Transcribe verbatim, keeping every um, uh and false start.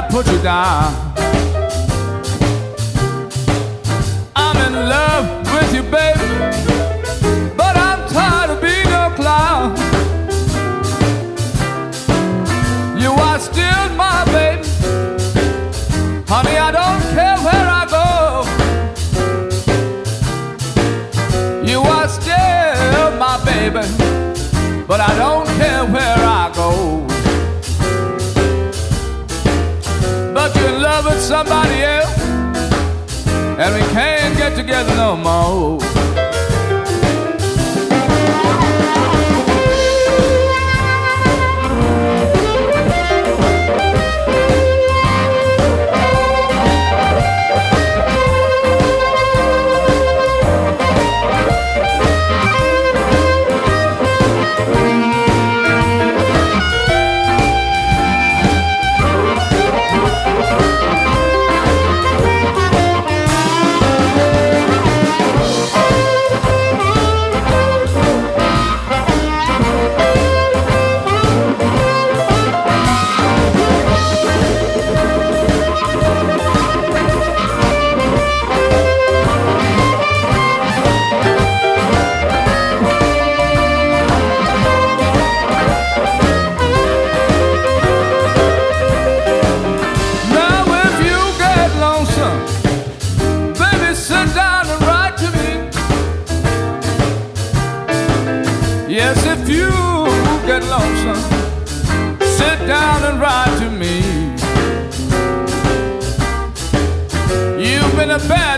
put you down. I'm in love with you, baby, but I'm tired of being a clown. You are still my baby, honey, I don't care where I go. You are still my baby, but I don't care where I go. But you're in love with somebody else, and we can't get together no more. Yes, if you get lonesome, sit down and write to me. You've been a bad